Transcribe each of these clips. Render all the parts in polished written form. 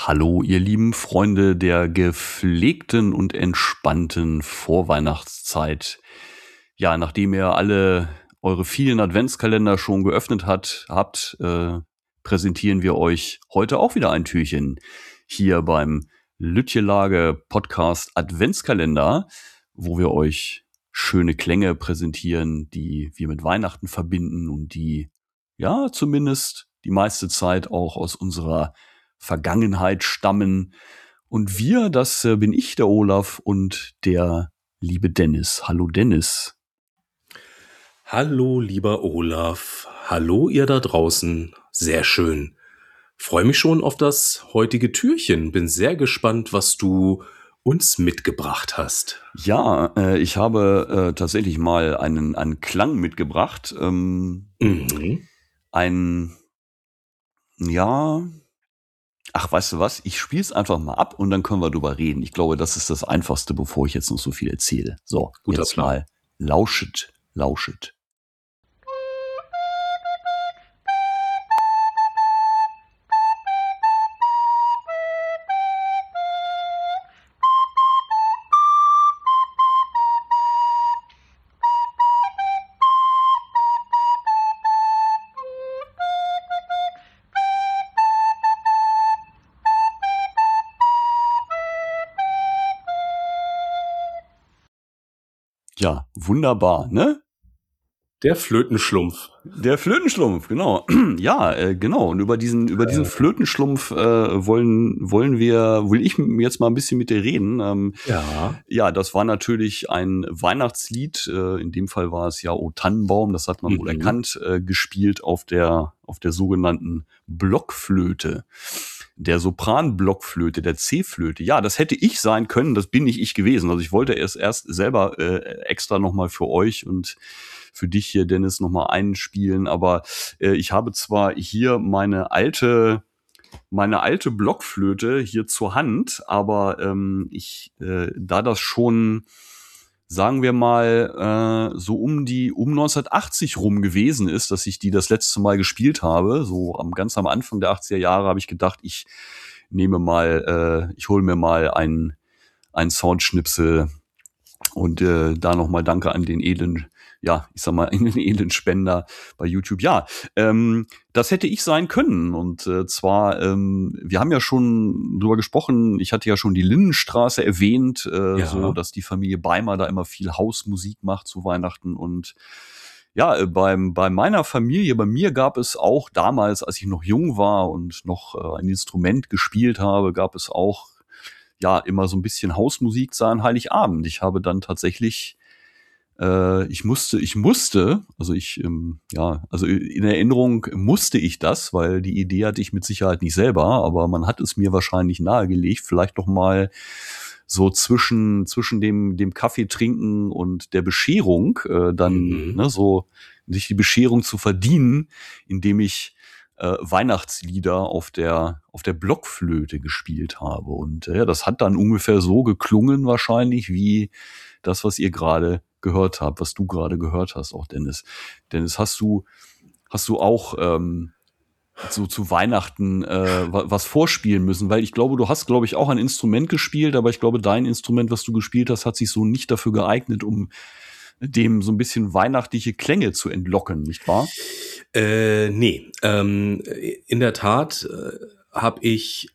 Hallo, ihr lieben Freunde der gepflegten und entspannten Vorweihnachtszeit. Ja, nachdem ihr alle eure vielen Adventskalender schon geöffnet habt, präsentieren wir euch heute auch wieder ein Türchen hier beim Lütjelage Podcast Adventskalender, wo wir euch schöne Klänge präsentieren, die wir mit Weihnachten verbinden und die, ja, zumindest die meiste Zeit auch aus unserer Vergangenheit stammen. Und wir, das bin ich, der Olaf und der liebe Dennis. Hallo Dennis. Hallo lieber Olaf. Hallo ihr da draußen. Sehr schön. Freue mich schon auf das heutige Türchen. Bin sehr gespannt, was du uns mitgebracht hast. Ja, ich habe tatsächlich mal einen Klang mitgebracht. Ach, weißt du was? Ich spiele es einfach mal ab und dann können wir drüber reden. Ich glaube, das ist das Einfachste, bevor ich jetzt noch so viel erzähle. So, Guter jetzt Plan. mal lauschet. Ja, wunderbar, ne? Der Flötenschlumpf. Der Flötenschlumpf, genau. Ja, genau. Und über diesen Flötenschlumpf will ich jetzt mal ein bisschen mit dir reden. Ja, das war natürlich ein Weihnachtslied. In dem Fall war es ja O Tannenbaum, das hat man wohl erkannt, gespielt auf der sogenannten Blockflöte. Der Sopran-Blockflöte, der C-Flöte. Ja, das hätte ich sein können, das bin nicht ich gewesen. Also ich wollte es erst selber extra nochmal für euch und für dich hier, Dennis, nochmal einspielen. Aber ich habe zwar hier meine alte Blockflöte hier zur Hand, aber da das schon, sagen wir mal, so um 1980 rum gewesen ist, dass ich die das letzte Mal gespielt habe, so ganz am Anfang der 80er Jahre, habe ich gedacht, ich hole mir mal einen Soundschnipsel und da nochmal danke an den edlen Spender bei YouTube. Ja, das hätte ich sein können. Und zwar, wir haben ja schon drüber gesprochen, ich hatte ja schon die Lindenstraße erwähnt, so dass die Familie Beimer da immer viel Hausmusik macht zu Weihnachten. Und ja, bei meiner Familie, bei mir gab es auch damals, als ich noch jung war und noch ein Instrument gespielt habe, gab es auch ja immer so ein bisschen Hausmusik an Heiligabend. Ich habe dann tatsächlich in Erinnerung musste ich das, weil die Idee hatte ich mit Sicherheit nicht selber, aber man hat es mir wahrscheinlich nahegelegt, vielleicht doch mal so zwischen dem Kaffee trinken und der Bescherung so sich die Bescherung zu verdienen, indem ich Weihnachtslieder auf der Blockflöte gespielt habe. Und das hat dann ungefähr so geklungen wahrscheinlich wie das, was ihr gerade gehört habt, was du gerade gehört hast, auch Dennis. Dennis, hast du auch so zu Weihnachten was vorspielen müssen? Weil ich glaube, du hast, glaube ich, auch ein Instrument gespielt, aber ich glaube, dein Instrument, was du gespielt hast, hat sich so nicht dafür geeignet, um dem so ein bisschen weihnachtliche Klänge zu entlocken, nicht wahr? Nee. In der Tat habe ich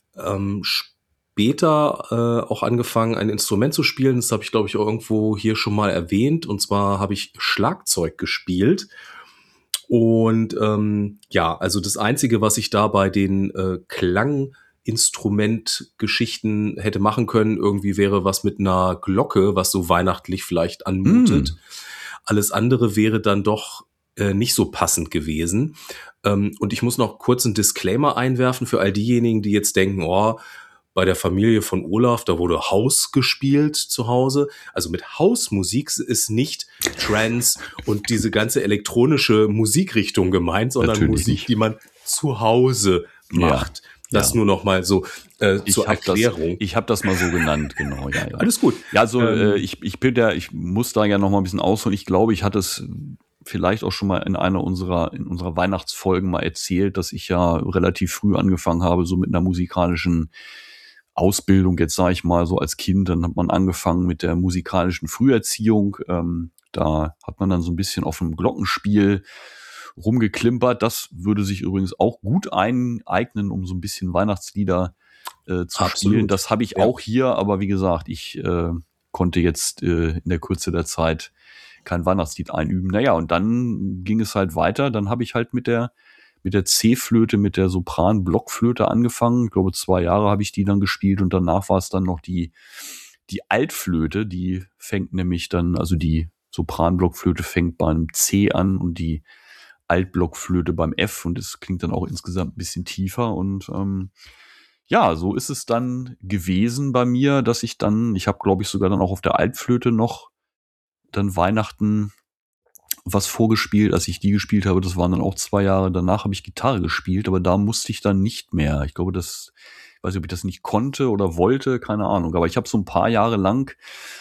später auch angefangen, ein Instrument zu spielen. Das habe ich, glaube ich, auch irgendwo hier schon mal erwähnt. Und zwar habe ich Schlagzeug gespielt. Und also das Einzige, was ich da bei den Klanginstrumentgeschichten hätte machen können, irgendwie wäre was mit einer Glocke, was so weihnachtlich vielleicht anmutet. Alles andere wäre dann doch nicht so passend gewesen. Und ich muss noch kurz einen Disclaimer einwerfen für all diejenigen, die jetzt denken, bei der Familie von Olaf, da wurde Haus gespielt zu Hause. Also mit Hausmusik ist nicht Trance und diese ganze elektronische Musikrichtung gemeint, sondern Natürlich Musik, nicht. die man zu Hause macht. Das nur noch mal so zur Erklärung. Ich habe das mal so genannt, genau. Ja. Alles gut. Ja, also ich muss da ja noch mal ein bisschen ausholen. Ich glaube, ich hatte es vielleicht auch schon mal in unserer Weihnachtsfolgen mal erzählt, dass ich ja relativ früh angefangen habe, so mit einer musikalischen Ausbildung, jetzt sage ich mal so als Kind. Dann hat man angefangen mit der musikalischen Früherziehung. Da hat man dann so ein bisschen auf dem Glockenspiel rumgeklimpert. Das würde sich übrigens auch gut eignen, um so ein bisschen Weihnachtslieder zu spielen. Das habe ich auch hier, aber wie gesagt, ich konnte jetzt in der Kürze der Zeit kein Weihnachtslied einüben. Naja, und dann ging es halt weiter. Dann habe ich halt mit der C-Flöte, mit der Sopran-Blockflöte angefangen. Ich glaube, 2 Jahre habe ich die dann gespielt und danach war es dann noch die Altflöte, die fängt nämlich dann, also die Sopran-Blockflöte fängt beim C an und die Altblockflöte beim F und es klingt dann auch insgesamt ein bisschen tiefer und ja, so ist es dann gewesen bei mir, dass ich habe glaube ich sogar dann auch auf der Altflöte noch dann Weihnachten was vorgespielt, als ich die gespielt habe. Das waren dann auch 2 Jahre. Danach habe ich Gitarre gespielt, aber da musste ich dann nicht mehr. Ich glaube, ich weiß nicht, ob ich das nicht konnte oder wollte, keine Ahnung. Aber ich habe so ein paar Jahre lang,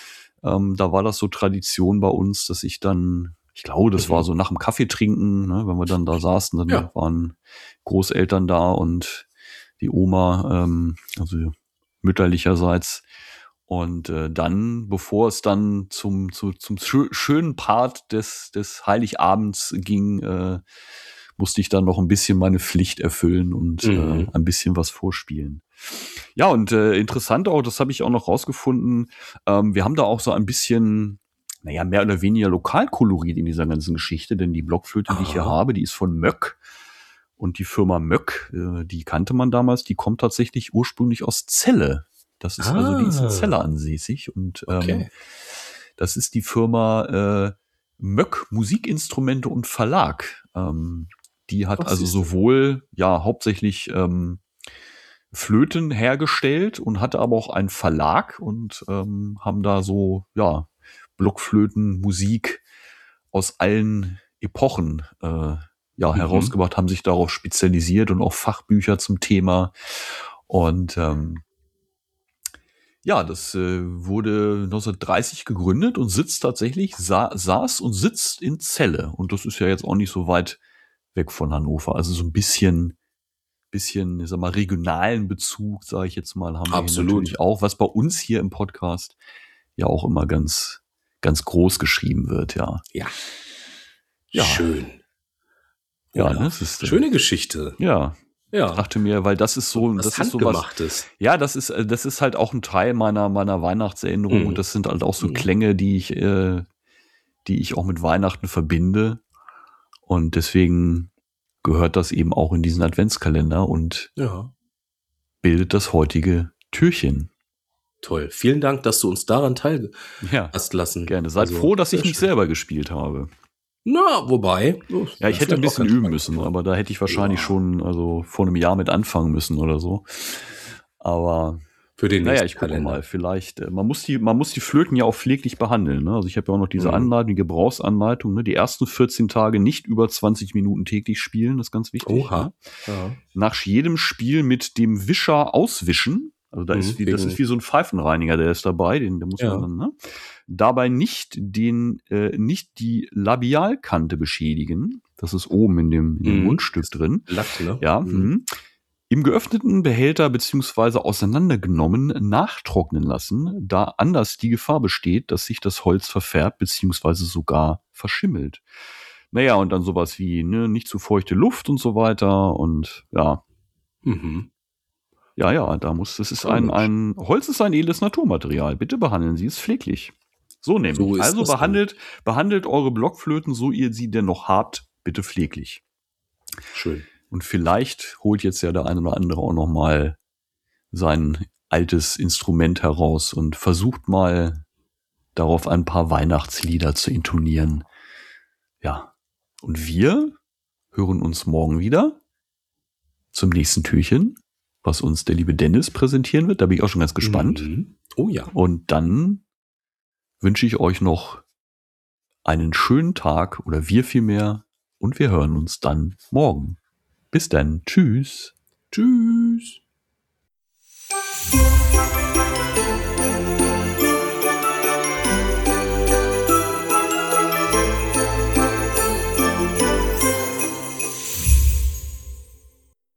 da war das so Tradition bei uns, dass ich dann, ich glaube, das war so nach dem Kaffee trinken, ne, wenn wir dann da saßen, dann waren Großeltern da und die Oma, also mütterlicherseits. Und dann, bevor es dann zum schönen Part des Heiligabends ging, musste ich dann noch ein bisschen meine Pflicht erfüllen und ein bisschen was vorspielen. Ja, und interessant auch, das habe ich auch noch rausgefunden, wir haben da auch so ein bisschen, naja, mehr oder weniger Lokalkolorit in dieser ganzen Geschichte, denn die Blockflöte, die ich hier habe, die ist von Möck. Und die Firma Möck, die kannte man damals, die kommt tatsächlich ursprünglich aus Celle. Das ist also, die ist in Celle ansässig. Und das ist die Firma Möck Musikinstrumente und Verlag. Die hat also sowohl, ja, hauptsächlich Flöten hergestellt und hatte aber auch einen Verlag und haben da so, ja, Blockflötenmusik aus allen Epochen herausgebracht, haben sich darauf spezialisiert und auch Fachbücher zum Thema. Und das wurde 1930 gegründet und sitzt tatsächlich, saß und sitzt in Celle. Und das ist ja jetzt auch nicht so weit weg von Hannover. Also so ein bisschen, ich sag mal, regionalen Bezug, sage ich jetzt mal, haben wir hier natürlich auch, was bei uns hier im Podcast ja auch immer ganz, ganz groß geschrieben wird, ja. Ja. Schön. Ja, das ist schöne Geschichte. Ja. Ich dachte mir, weil das ist so, das ist Handgemachtes. Ja, das ist halt auch ein Teil meiner Weihnachtserinnerung und das sind halt auch so Klänge, die ich auch mit Weihnachten verbinde und deswegen gehört das eben auch in diesen Adventskalender und bildet das heutige Türchen. Toll. Vielen Dank, dass du uns daran teilhast lassen. Gerne. Seid froh, dass ich nicht selber gespielt habe. Na, wobei. Ja, ich hätte ein bisschen üben müssen, aber da hätte ich wahrscheinlich schon, also vor einem Jahr mit anfangen müssen oder so. Aber für den nächsten ich gucke mal, vielleicht, man muss die Flöten ja auch pfleglich behandeln, ne? Also ich habe ja auch noch diese Anleitung, die Gebrauchsanleitung, ne? Die ersten 14 Tage nicht über 20 Minuten täglich spielen, das ist ganz wichtig. Oha. Ne? Ja. Nach jedem Spiel mit dem Wischer auswischen. Also das ist wie so ein Pfeifenreiniger, der ist dabei, der muss man dann, ne? Dabei nicht die Labialkante beschädigen. Das ist oben in dem Mundstück drin. Latt, ne? Ja. Im geöffneten Behälter beziehungsweise auseinandergenommen nachtrocknen lassen, da anders die Gefahr besteht, dass sich das Holz verfärbt beziehungsweise sogar verschimmelt. Naja, und dann sowas wie nicht zu feuchte Luft und so weiter und ja. Ja, das ist ein Holz ist ein edles Naturmaterial. Bitte behandeln Sie es pfleglich. So nämlich. Also behandelt eure Blockflöten, so ihr sie denn noch habt, bitte pfleglich. Schön. Und vielleicht holt jetzt ja der eine oder andere auch noch mal sein altes Instrument heraus und versucht mal darauf ein paar Weihnachtslieder zu intonieren. Ja. Und wir hören uns morgen wieder zum nächsten Türchen, was uns der liebe Dennis präsentieren wird. Da bin ich auch schon ganz gespannt. Oh ja. Und dann wünsche ich euch noch einen schönen Tag oder wir vielmehr und wir hören uns dann morgen. Bis dann. Tschüss. Tschüss.